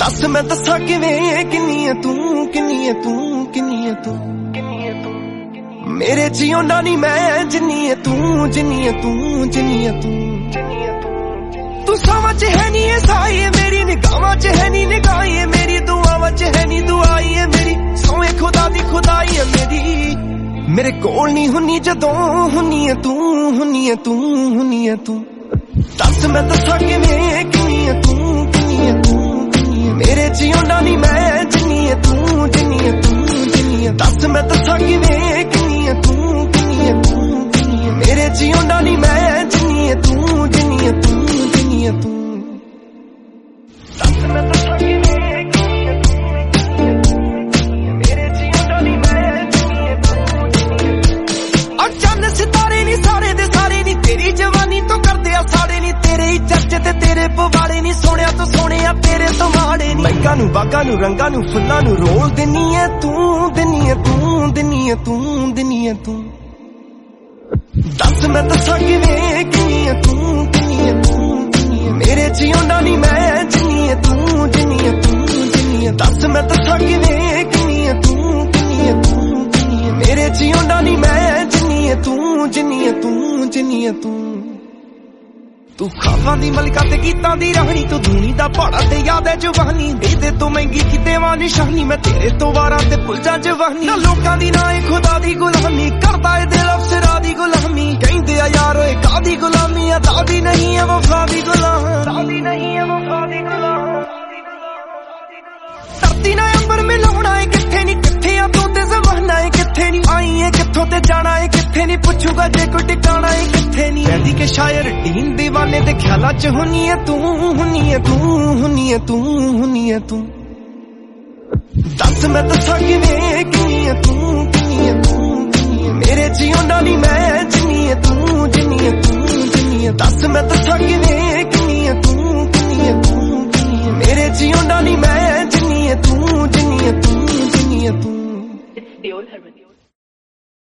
दस मैं दसा किवें किन्नी है तू किन्नी है तू किन्नी है तू मेरे जियो नानी मैं जिन्नी है तू जिन्नी है तू जिन्नी है तू तू समझ है नी है साई है मेरी निगाहां च है नी निगाह है मेरी दुआवां च है नी दुआई है मेरी सोए खुदा दी खुदाई है मेरी मेरे कोल नहीं हुन्नी जदों हुन्नी है तू हुन्नी है तू हुन्नी है तू दस मैं दसा किवें किन्नी है तू किन्नी है तू मेरे जियो नानी मैं जिन्नी है तू जिन्नी है तू जिन्नी है दस मैं दसा किवें किन्नी है तू किन्नी है तू मेरे जियो नानी मैं जिन्नी है तू जिन्नी है तू जिन्नी है तू दस मैं दसा किवें किन्नी है तू मेरे जियो नानी मैं जिन्नी है तू जिन्नी है तू और चंद सितारे नी सारे दे सारे नी तेरी जवानी तो करदे आ साड़े नी तेरे ही चर्चे ते तेरे पवाड़े नी सोहणिया तो सोहणिया तेरे तो माड़े नी महंगा नू बागा नू रंगा नू फुल्लां नू रोल दिनी है तू दिनी है तू दिनी है तू दिनी है तू दस मैं दसा किवें किन्नी है तू किन्नी है तू मेरे जियो नानी मैं जिन्नी है तू जिन्नी है तू जिन्नी है दस मैं दसा किवें किन्नी है तू किन्नी है तू मेरे जियो नानी मैं जिन्नी है तू जिन्नी है तू जिन्नी है तू तू खावां दी मलका ते गीतां दी राहणी तू धूनी दा पहाड़ा ते याद है जवानी दे तो महंगी की देवां निशानी मैं तेरे तो वारा ते भुल जा जवानी ना लोकां दी ना खुदा दी गुलामी करदा ए दिल अफसरां दी गुलामी कहंदे आ यार ओए कादी गुलामी अदा दी नहीं है वफा दी गुलाम दादी नहीं है वफा दी गुलाम धरती ना अंबर मिलाउणा है किथे नी किथे आ तू ते ज़माना है किथे नी आई है किथों ते जाना है किथे नी पुछूगा जे कोई ठिकाना है किथे नी कहदी के शायर दीन दीवाने दे ख्यालां च हुन्नी है तू हुन्नी है तू हुन्नी है तू हुन्नी है तू दस मैं दसा किवें किन्नी है तू किन्नी है तू मेरे जियो नानी मैं जिन्नी है तू जिन्नी है तू जिन्नी है दस मैं दसा किवें किन्नी है तू किन्नी है तू मेरे जियो नानी मैं जिन्नी है तू जिन्नी है तू जिन्नी है तू It's the old Harmony.